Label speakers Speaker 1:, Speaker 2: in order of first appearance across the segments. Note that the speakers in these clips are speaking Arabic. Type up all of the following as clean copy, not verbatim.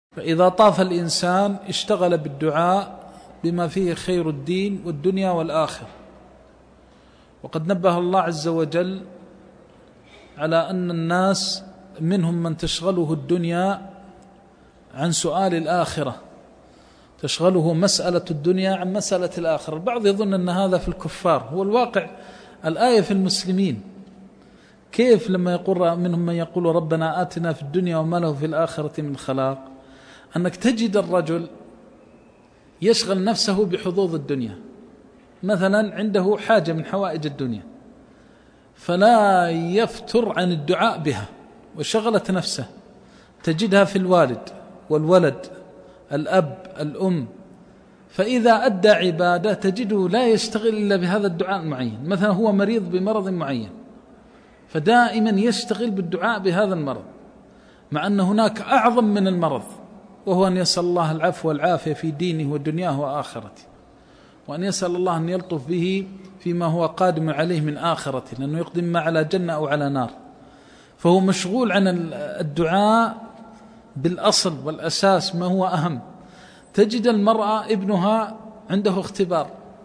Speaker 1: فإذا طاف الإنسان اشتغل بالدعاء بما فيه خير الدين والدنيا والآخرة. وقد نبه الله عز وجل على أن الناس منهم من تشغله الدنيا عن سؤال الآخرة، تشغله مسألة الدنيا عن مسألة الآخرة. البعض يظن أن هذا في الكفار، هو الواقع الآية في المسلمين. كيف لما يقول منهم من يقول ربنا آتنا في الدنيا وما له في الآخرة من خلاق، أنك تجد الرجل يشغل نفسه بحظوظ الدنيا، مثلا عنده حاجة من حوائج الدنيا فلا يفتر عن الدعاء بها، وشغلت نفسه. تجدها في الوالد والولد، الأب الأم، فإذا أدى عبادة تجده لا يشتغل إلا بهذا الدعاء المعين. مثلا هو مريض بمرض معين فدائما يشتغل بالدعاء بهذا المرض، مع أن هناك أعظم من المرض، وهو أن يسأل الله العفو والعافية في دينه ودنياه وآخرته، وأن يسأل الله أن يلطف به فيما هو قادم عليه من آخرته، لأنه يقدم ما على جنة أو على نار. فهو مشغول عن الدعاء بالأصل والأساس ما هو أهم. تجد المرأة ابنها عنده اختبار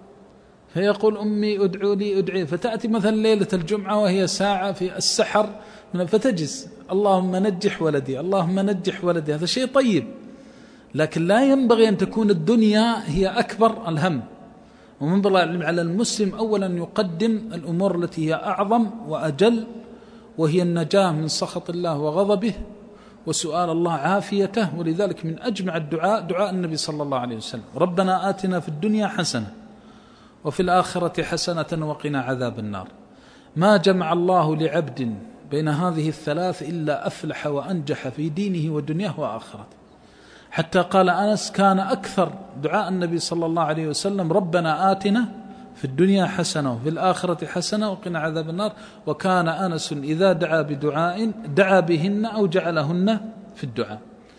Speaker 1: فيقول أمي أدعو لي أدعي، فتأتي مثلا ليلة الجمعة وهي ساعة في السحر فتجز اللهم نجح ولدي اللهم نجح ولدي. هذا شيء طيب، لكن لا ينبغي أن تكون الدنيا هي أكبر الهم. ومنبغي على المسلم أولا يقدم الأمور التي هي أعظم وأجل، وهي النجاة من سخط الله وغضبه وسؤال الله عافيته. ولذلك من أجمع الدعاء دعاء النبي صلى الله عليه وسلم: ربنا آتنا في الدنيا حسنة وفي الآخرة حسنة وقنا عذاب النار. ما جمع الله لعبد بين هذه الثلاث إلا أفلح وأنجح في دينه ودنياه وآخرته. حتى قال أنس: كان أكثر دعاء النبي صلى الله عليه وسلم ربنا آتنا في الدنيا حسنة وفي الآخرة حسنة وقنا عذاب النار. وكان أنس إذا دعا بدعاء دعا بهن أو جعلهن في الدعاء.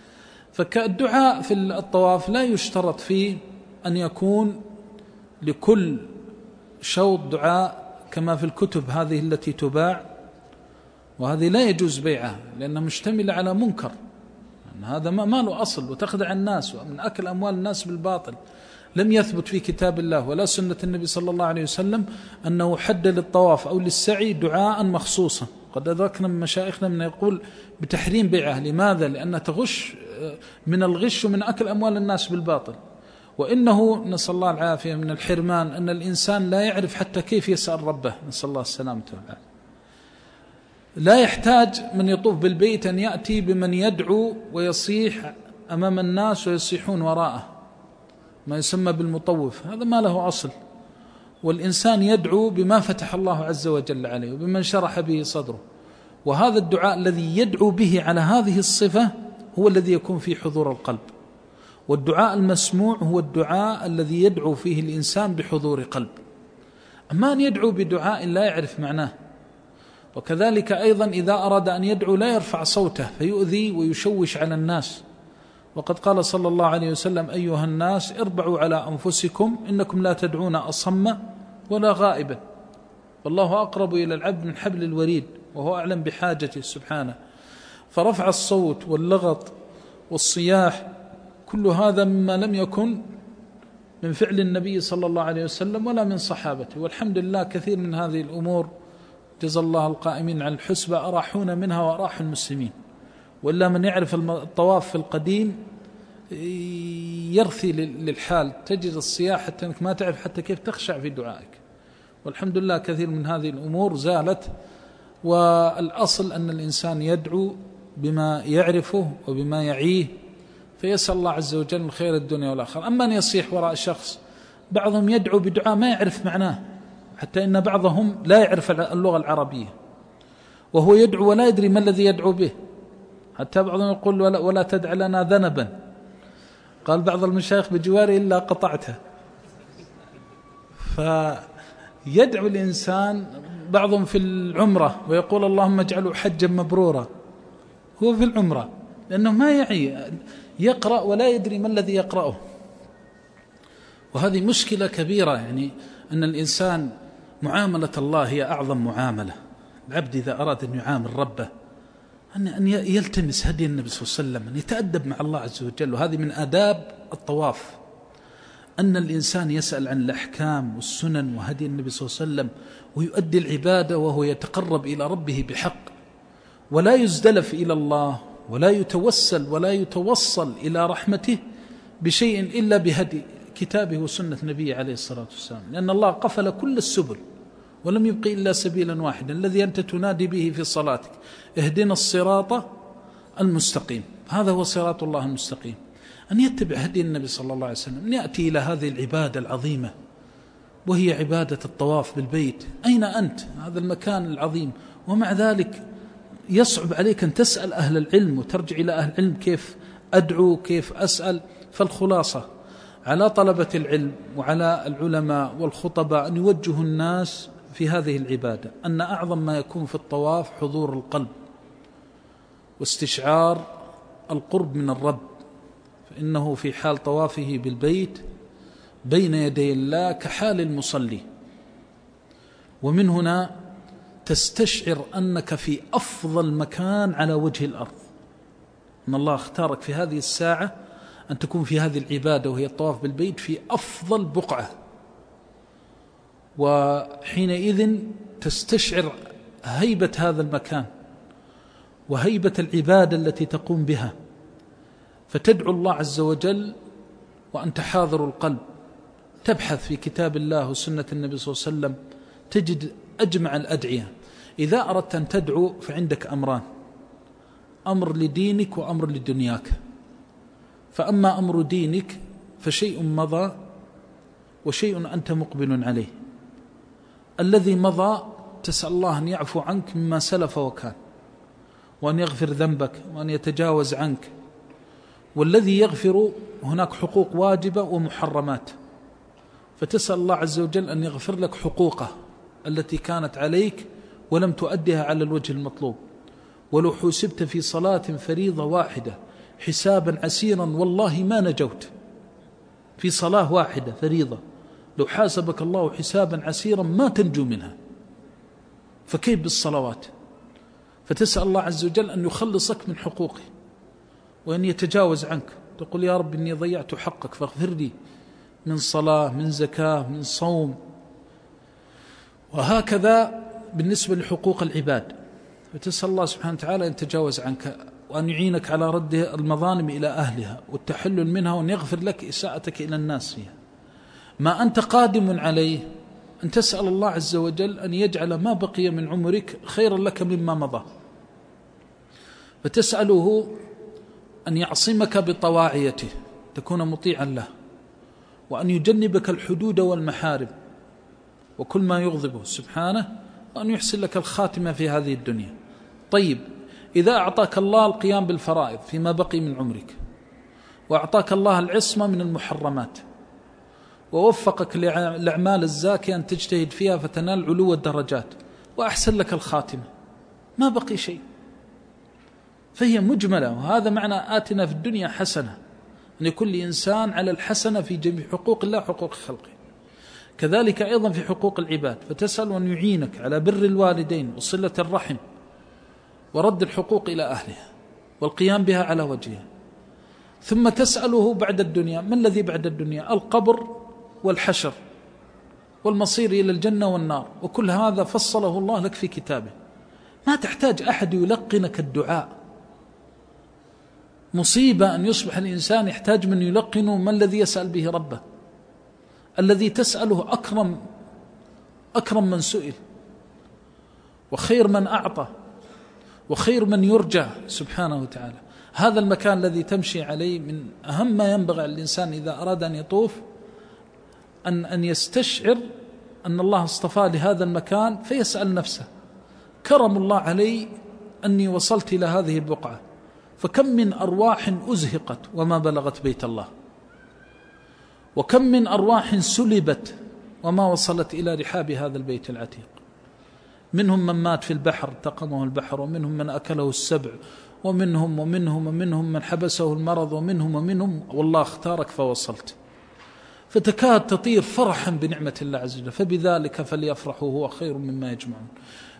Speaker 1: فالدعاء في الطواف لا يشترط فيه أن يكون لكل شوط دعاء كما في الكتب هذه التي تباع، وهذه لا يجوز بيعها لأنها مشتملة على منكر. هذا ما له أصل، وتخدع الناس ومن أكل أموال الناس بالباطل. لم يثبت في كتاب الله ولا سنة النبي صلى الله عليه وسلم أنه حد للطواف أو للسعي دعاء مخصوصا. قد أدركنا من مشايخنا من يقول بتحريم بيعه. لماذا؟ لأنها تغش من الغش ومن أكل أموال الناس بالباطل. وإنه نسأل الله العافية من الحرمان أن الإنسان لا يعرف حتى كيف يسأل ربه، نسأل الله السلامة والعافية. لا يحتاج من يطوف بالبيت أن يأتي بمن يدعو ويصيح أمام الناس ويصيحون وراءه، ما يسمى بالمطوف. هذا ما له أصل. والإنسان يدعو بما فتح الله عز وجل عليه وبمن شرح به صدره. وهذا الدعاء الذي يدعو به على هذه الصفة هو الذي يكون في حضور القلب. والدعاء المسموع هو الدعاء الذي يدعو فيه الإنسان بحضور قلب. أما أن يدعو بدعاء لا يعرف معناه. وكذلك أيضا إذا أراد أن يدعو لا يرفع صوته فيؤذي ويشوش على الناس. وقد قال صلى الله عليه وسلم: أيها الناس اربعوا على أنفسكم إنكم لا تدعون أصم ولا غائبا، والله أقرب إلى العبد من حبل الوريد وهو أعلم بحاجته سبحانه. فرفع الصوت واللغط والصياح كل هذا مما لم يكن من فعل النبي صلى الله عليه وسلم ولا من صحابته. والحمد لله كثير من هذه الأمور جزا الله القائمين على الحسبة أراحونا منها وأراحوا المسلمين. وإلا من يعرف الطواف في القديم يرثي للحال، تجد الصياح حتى أنك ما تعرف حتى كيف تخشع في دعائك. والحمد لله كثير من هذه الأمور زالت. والأصل أن الإنسان يدعو بما يعرفه وبما يعيه، فيسأل الله عز وجل من خير الدنيا والآخرة. أما أن يصيح وراء شخص، بعضهم يدعو بدعاء ما يعرف معناه، حتى إن بعضهم لا يعرف اللغة العربية وهو يدعو ولا يدري ما الذي يدعو به. حتى بعضهم يقول ولا تدع لنا ذنبا، قال بعض المشايخ بجواري إلا قطعته. فيدعو الإنسان بعضهم في العمرة ويقول اللهم اجعله حجا مبرورا، هو في العمرة لأنه ما يعي، يقرأ ولا يدري ما الذي يقرأه. وهذه مشكلة كبيرة، يعني أن الإنسان معاملة الله هي أعظم معاملة. العبد إذا أراد أن يعامل ربه أن يلتمس هدي النبي صلى الله عليه وسلم، أن يتأدب مع الله عز وجل. وهذه من آداب الطواف، أن الإنسان يسأل عن الأحكام والسنن وهدي النبي صلى الله عليه وسلم، ويؤدي العبادة وهو يتقرب إلى ربه بحق، ولا يزدلف إلى الله، ولا يتوسل ولا يتوصل إلى رحمته بشيء إلا بهدي كتابه وسنة نبيه عليه الصلاة والسلام، لأن الله قفل كل السبل ولم يبقي إلا سبيلا واحدا الذي أنت تنادي به في صلاتك: اهدنا الصراط المستقيم. هذا هو صراط الله المستقيم، أن يتبع هدي النبي صلى الله عليه وسلم، أن يأتي إلى هذه العبادة العظيمة وهي عبادة الطواف بالبيت. أين أنت؟ هذا المكان العظيم، ومع ذلك يصعب عليك أن تسأل أهل العلم وترجع إلى أهل العلم كيف أدعو، كيف أسأل. فالخلاصة على طلبة العلم وعلى العلماء والخطباء أن يوجهوا الناس في هذه العبادة، أن أعظم ما يكون في الطواف حضور القلب واستشعار القرب من الرب، فإنه في حال طوافه بالبيت بين يدي الله كحال المصلي. ومن هنا تستشعر أنك في أفضل مكان على وجه الأرض، أن الله اختارك في هذه الساعة أن تكون في هذه العبادة وهي الطواف بالبيت في أفضل بقعة، وحينئذ تستشعر هيبة هذا المكان وهيبة العبادة التي تقوم بها، فتدعو الله عز وجل وأنت حاضر القلب، تبحث في كتاب الله وسنة النبي صلى الله عليه وسلم، تجد أجمع الأدعية. إذا أردت أن تدعو فعندك أمران: أمر لدينك وأمر لدنياك. فأما أمر دينك فشيء مضى وشيء أنت مقبل عليه. الذي مضى تسأل الله أن يعفو عنك مما سلف وكان، وأن يغفر ذنبك وأن يتجاوز عنك. والذي يغفر هناك حقوق واجبة ومحرمات، فتسأل الله عز وجل أن يغفر لك حقوقه التي كانت عليك ولم تؤدها على الوجه المطلوب. ولو حسبت في صلاة فريضة واحدة حسابا عسيرا والله ما نجوت، في صلاة واحدة فريضة لو حاسبك الله حسابا عسيرا ما تنجو منها، فكيف بالصلوات؟ فتسأل الله عز وجل أن يخلصك من حقوقه وأن يتجاوز عنك، تقول: يا رب إني ضيعت حقك فاغفر لي، من صلاة، من زكاة، من صوم. وهكذا بالنسبة لحقوق العباد، فتسأل الله سبحانه وتعالى أن يتجاوز عنك وأن يعينك على رد المظالم إلى أهلها والتحلل منها، وأن يغفر لك إساءتك إلى الناس فيها. ما أنت قادم عليه أن تسأل الله عز وجل أن يجعل ما بقي من عمرك خيرا لك مما مضى، فتسأله أن يعصمك بطواعيته، تكون مطيعا له، وأن يجنبك الحدود والمحارم وكل ما يغضبه سبحانه، وأن يحسن لك الخاتمة في هذه الدنيا. طيب، إذا أعطاك الله القيام بالفرائض فيما بقي من عمرك، وأعطاك الله العصمة من المحرمات، ووفقك للأعمال الزاكية أن تجتهد فيها فتنال علو الدرجات، وأحسن لك الخاتمة، ما بقي شيء، فهي مجملة. وهذا معنى آتنا في الدنيا حسنة، أن يكون لإنسان على الحسنة في جميع حقوق الله حقوق خلقه. كذلك أيضا في حقوق العباد، فتسأل أن يعينك على بر الوالدين وصلة الرحم ورد الحقوق إلى أهلها والقيام بها على وجهها. ثم تسأله بعد الدنيا، ما الذي بعد الدنيا؟ القبر والحشر والمصير إلى الجنة والنار، وكل هذا فصله الله لك في كتابه، ما تحتاج أحد يلقنك الدعاء. مصيبة أن يصبح الإنسان يحتاج من يلقنه ما الذي يسأل به ربه. الذي تسأله أكرم من سئل، وخير من أعطى، وخير من يرجى سبحانه وتعالى. هذا المكان الذي تمشي عليه من أهم ما ينبغي الإنسان إذا أراد أن يطوف أن يستشعر أن الله اصطفى لهذا المكان، فيسأل نفسه: كرم الله علي أني وصلت إلى هذه البقعة، فكم من أرواح أزهقت وما بلغت بيت الله، وكم من أرواح سلبت وما وصلت إلى رحاب هذا البيت العتيق. منهم من مات في البحر تقمه البحر، ومنهم من أكله السبع، ومنهم من حبسه المرض، ومنهم والله اختارك فوصلت، فتكاد تطير فرحا بنعمة الله عز وجل. فبذلك فليفرحوا هو خير مما يجمعون.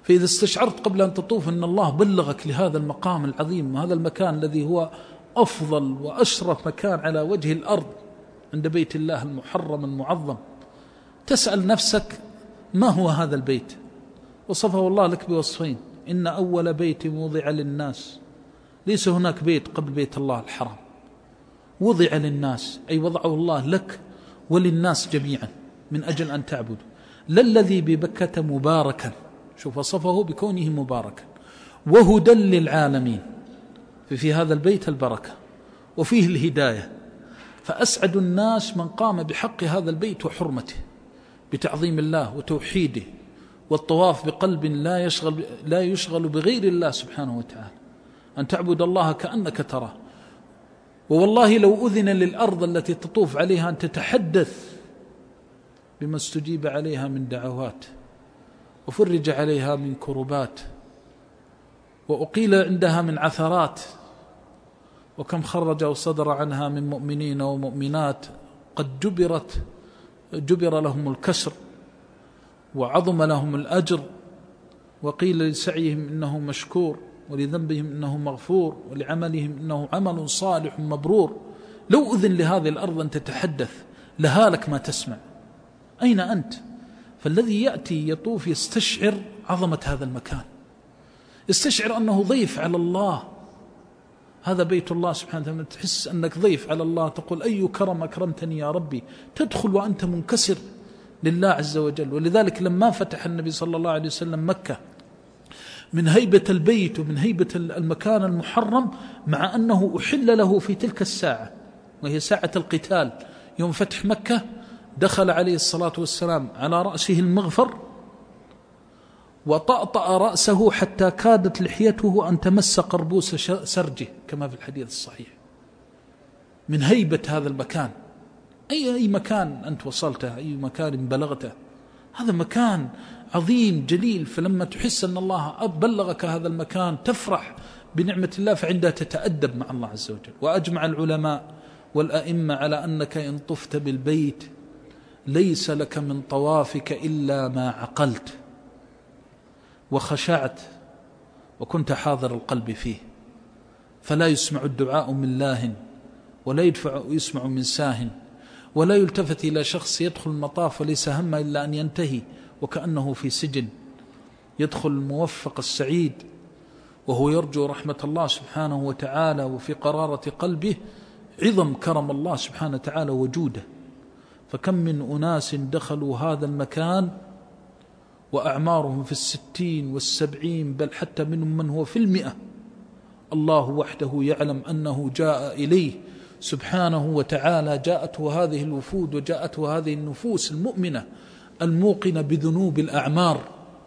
Speaker 1: فإذا استشعرت قبل أن تطوف أن الله بلغك لهذا المقام العظيم وهذا المكان الذي هو أفضل وأشرف مكان على وجه الأرض عند بيت الله المحرم المعظم، تسأل نفسك ما هو هذا البيت؟ وصفه الله لك بوصفين: إن أول بيت وضع للناس. ليس هناك بيت قبل بيت الله الحرام، وضع للناس أي وضعه الله لك وللناس جميعا من أجل أن تعبدوا. للذي ببكة مباركا، شوف وصفه بكونه مباركا، وهدى للعالمين. في هذا البيت البركة وفيه الهداية. فأسعد الناس من قام بحق هذا البيت وحرمته بتعظيم الله وتوحيده والطواف بقلب لا يشغل بغير الله سبحانه وتعالى، أن تعبد الله كأنك تراه. ووالله لو أذن للأرض التي تطوف عليها أن تتحدث بما استجيب عليها من دعوات وفرج عليها من كربات وأقيل عندها من عثرات، وكم خرج وصدر عنها من مؤمنين ومؤمنات قد جبر لهم الكسر وعظم لهم الأجر، وقيل لسعيهم إنه مشكور ولذنبهم إنه مغفور ولعملهم إنه عمل صالح مبرور. لو أذن لهذه الأرض أن تتحدث لها لك ما تسمع. أين أنت؟ فالذي يأتي يطوف يستشعر عظمة هذا المكان، يستشعر أنه ضيف على الله. هذا بيت الله سبحانه وتعالى، تحس أنك ضيف على الله، تقول أي كرم أكرمتني يا ربي، تدخل وأنت منكسر لله عز وجل. ولذلك لما فتح النبي صلى الله عليه وسلم مكة من هيبة البيت ومن هيبة المكان المحرم، مع أنه أحل له في تلك الساعة وهي ساعة القتال يوم فتح مكة، دخل عليه الصلاة والسلام على رأسه المغفر وطأطأ رأسه حتى كادت لحيته أن تمس قربوس سرجه كما في الحديث الصحيح، من هيبة هذا المكان. أي مكان أنت وصلته، أي مكان بلغته، هذا مكان عظيم جليل. فلما تحس أن الله بلغك هذا المكان تفرح بنعمة الله، فعندها تتأدب مع الله عز وجل. وأجمع العلماء والأئمة على أنك إن طفت بالبيت ليس لك من طوافك إلا ما عقلت وخشعت وكنت حاضر القلب فيه، فلا يسمع الدعاء من لاه ولا يسمع من ساه، ولا يلتفت إلى شخص يدخل المطاف وليس هم إلا أن ينتهي وكأنه في سجن. يدخل الموفق السعيد وهو يرجو رحمة الله سبحانه وتعالى، وفي قرارة قلبه عظم كرم الله سبحانه وتعالى وجوده. فكم من أناس دخلوا هذا المكان وأعمارهم في 60 و70، بل حتى منهم من هو في 100. الله وحده يعلم أنه جاء إليه سبحانه وتعالى، جاءته هذه الوفود وجاءته هذه النفوس المؤمنة الموقنة بذنوب الأعمار،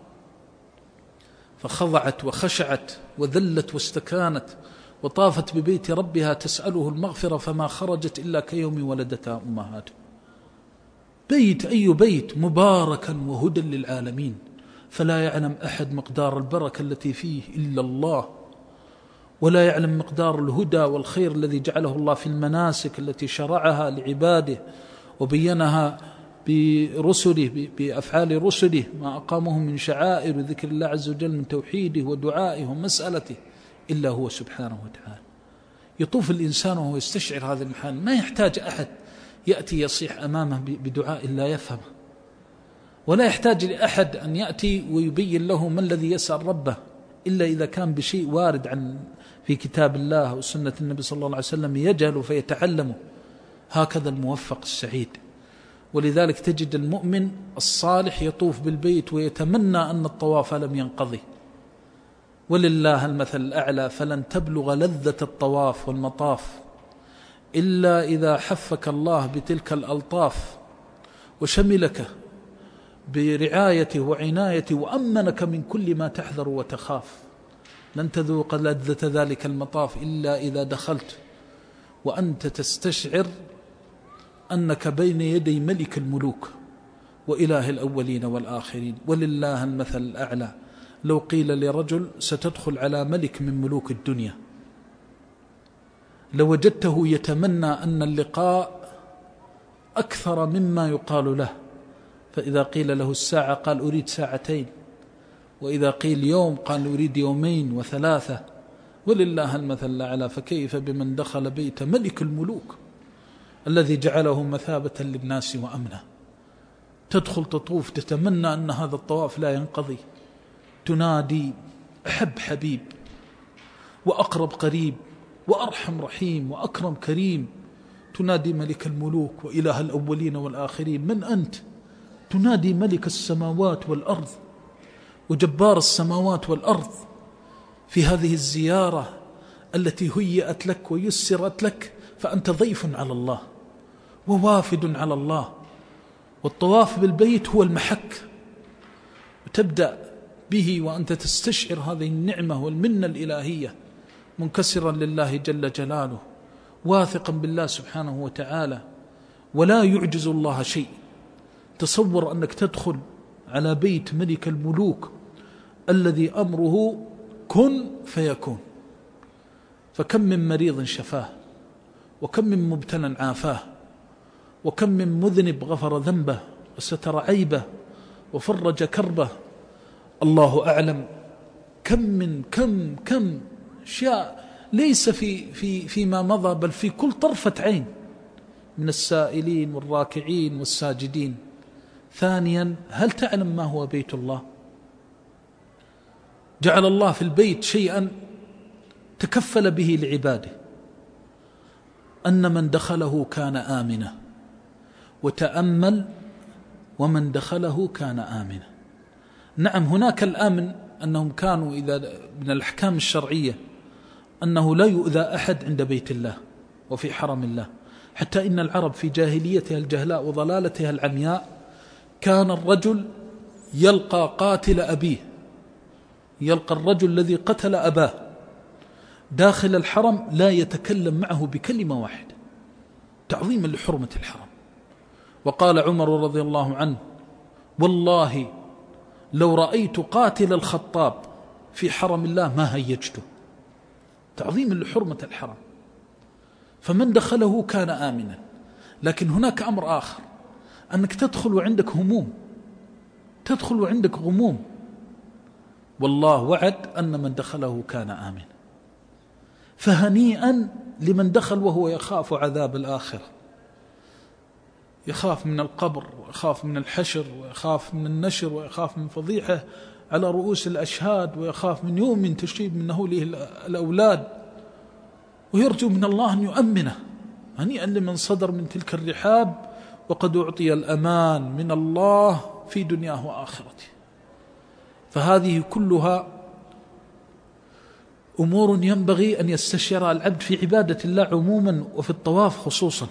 Speaker 1: فخضعت وخشعت وذلت واستكانت وطافت ببيت ربها تسأله المغفرة، فما خرجت إلا كيوم ولدتها أمهاتها. بيت أي بيت مباركا وهدى للعالمين، فلا يعلم أحد مقدار البركة التي فيه إلا الله، ولا يعلم مقدار الهدى والخير الذي جعله الله في المناسك التي شرعها لعباده وبينها برسله بأفعال رسله ما أقامه من شعائر ذكر الله عز وجل من توحيده ودعائه ومسألته إلا هو سبحانه وتعالى. يطوف الإنسان وهو يستشعر هذا المحال، ما يحتاج أحد يأتي يصيح أمامه بدعاء لا يفهمه، ولا يحتاج لأحد أن يأتي ويبين له ما الذي يسأل ربه، إلا إذا كان بشيء وارد في كتاب الله وسنة النبي صلى الله عليه وسلم يجهل فيتعلمه. هكذا الموفق السعيد. ولذلك تجد المؤمن الصالح يطوف بالبيت ويتمنى أن الطواف لم ينقضي. ولله المثل الأعلى، فلن تبلغ لذة الطواف والمطاف إلا إذا حفك الله بتلك الألطاف وشملك برعايته وعنايته وأمنك من كل ما تحذر وتخاف. لن تذوق لذة ذلك المطاف إلا إذا دخلت وأنت تستشعر أنك بين يدي ملك الملوك وإله الأولين والآخرين. ولله المثل الأعلى، لو قيل لرجل ستدخل على ملك من ملوك الدنيا لوجدته يتمنى أن اللقاء أكثر مما يقال له، فإذا قيل له الساعة قال أريد ساعتين، وإذا قيل يوم قال يريد يومين وثلاثة، ولله المثل الأعلى. فكيف بمن دخل بيت ملك الملوك الذي جعله مثابة للناس وأمنا؟ تدخل تطوف تتمنى أن هذا الطواف لا ينقضي، تنادي أحب حبيب وأقرب قريب وأرحم رحيم وأكرم كريم، تنادي ملك الملوك وإله الأولين والآخرين. من أنت؟ تنادي ملك السماوات والأرض وجبار السماوات والأرض في هذه الزيارة التي هيئت لك ويسرت لك، فأنت ضيف على الله ووافد على الله. والطواف بالبيت هو المحك، وتبدأ به وأنت تستشعر هذه النعمة والمنة الإلهية، منكسرا لله جل جلاله، واثقا بالله سبحانه وتعالى، ولا يعجز الله شيء. تصور أنك تدخل على بيت ملك الملوك الذي أمره كن فيكون، فكم من مريض شفاه، وكم من مبتلى عافاه، وكم من مذنب غفر ذنبه وستر عيبه وفرج كربه. الله أعلم كم أشياء ليس فيما مضى، بل في كل طرفة عين من السائلين والراكعين والساجدين. ثانيا، هل تعلم ما هو بيت الله؟ جعل الله في البيت شيئا تكفل به لعباده، أن من دخله كان آمنا. وتأمل، ومن دخله كان آمنا. نعم، هناك الآمن أنهم كانوا إذا من الأحكام الشرعية أنه لا يؤذى أحد عند بيت الله وفي حرم الله. حتى إن العرب في جاهليتها الجهلاء وضلالتها العمياء كان الرجل يلقى قاتل أبيه، يلقى الرجل الذي قتل أباه داخل الحرم لا يتكلم معه بكلمة واحدة تعظيما لحرمة الحرم. وقال عمر رضي الله عنه: والله لو رأيت قاتل الخطاب في حرم الله ما هيجته، تعظيما لحرمة الحرم. فمن دخله كان آمنا. لكن هناك أمر آخر، أنك تدخل وعندك هموم، تدخل وعندك غموم. والله وعد أن من دخله كان آمنا. فهنيئا لمن دخل وهو يخاف عذاب الآخرة، يخاف من القبر، ويخاف من الحشر، ويخاف من النشر، ويخاف من فضيحة على رؤوس الأشهاد، ويخاف من يوم تشيب من هوله الأولاد، ويرجو من الله أن يؤمنه. هنيئا لمن صدر من تلك الرحاب وقد أعطي الأمان من الله في دنياه وآخرته. فهذه كلها أمور ينبغي أن يستشعر العبد في عبادة الله عموما وفي الطواف خصوصا.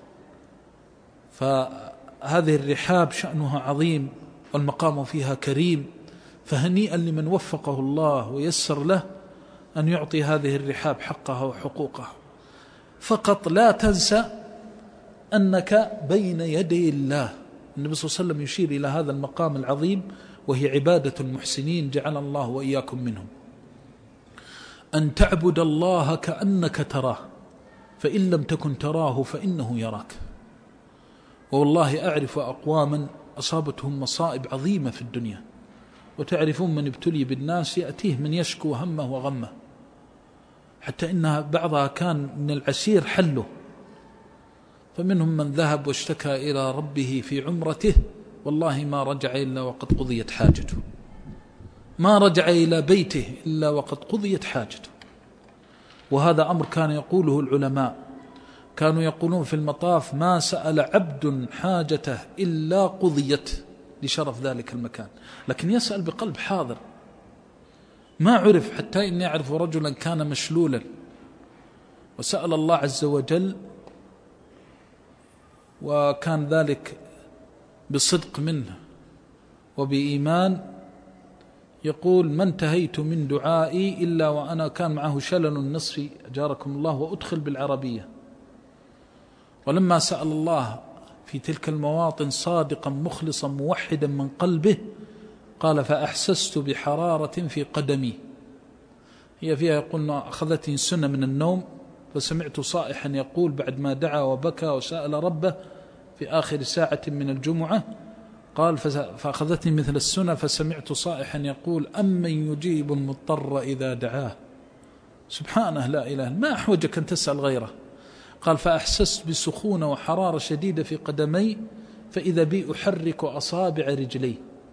Speaker 1: فهذه الرحاب شأنها عظيم والمقام فيها كريم، فهنيئا لمن وفقه الله ويسر له أن يعطي هذه الرحاب حقها وحقوقها. فقط لا تنسى أنك بين يدي الله. النبي صلى الله عليه وسلم يشير إلى هذا المقام العظيم، وهي عبادة المحسنين جعل الله وإياكم منهم. أن تعبد الله كأنك تراه، فإن لم تكن تراه فإنه يراك. والله أعرف أقواما أصابتهم مصائب عظيمة في الدنيا، وتعرفون من ابتلي بالناس يأتيه من يشكو همه وغمه، حتى إنها بعضها كان من العسير حله. فمنهم من ذهب واشتكى إلى ربه في عمرته، والله ما رجع إلا وقد قضيت حاجته، ما رجع إلى بيته إلا وقد قضيت حاجته. وهذا أمر كان يقوله العلماء، كانوا يقولون في المطاف: ما سأل عبد حاجته إلا قضيت، لشرف ذلك المكان. لكن يسأل بقلب حاضر. ما عرف، حتى إني أعرف رجلا كان مشلولا وسأل الله عز وجل، وكان ذلك بصدق منه وبإيمان، يقول: ما انتهيت من دعائي إلا وأنا كان معه شلل نصفي أجاركم الله، وأدخل بالعربية. ولما سأل الله في تلك المواطن صادقا مخلصا موحدا من قلبه، قال: فأحسست بحرارة في قدمي. هي فيها يقول: أخذتني السنة من النوم، فسمعت صائحا يقول بعد ما دعا وبكى وسأل ربه في آخر ساعة من الجمعة، قال فأخذتني مثل السنة فسمعت صائحا يقول أمن يجيب المضطر إذا دعاه. سبحانه لا إله، ما أحوجك أن تسأل غيره. قال فأحسست بسخونة وحرارة شديدة في قدمي فإذا بي أحرك أصابع رجلي،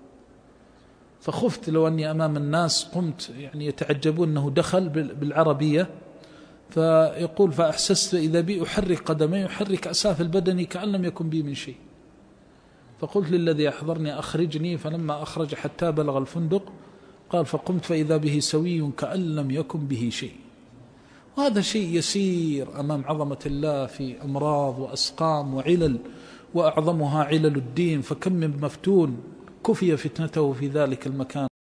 Speaker 1: فخفت لو أني أمام الناس قمت يعني يتعجبون أنه دخل بالعربية. فيقول فأحسست إذا بي أحرك قدمي أحرك أساف البدن كأن لم يكن بي من شيء، فقلت للذي أحضرني أخرجني، فلما أخرج حتى بلغ الفندق قال فقمت فإذا به سوي كأن لم يكن به شيء. وهذا شيء يسير أمام عظمة الله في أمراض وأسقام وعلل، وأعظمها علل الدين، فكم من مفتون كفي فتنته في ذلك المكان.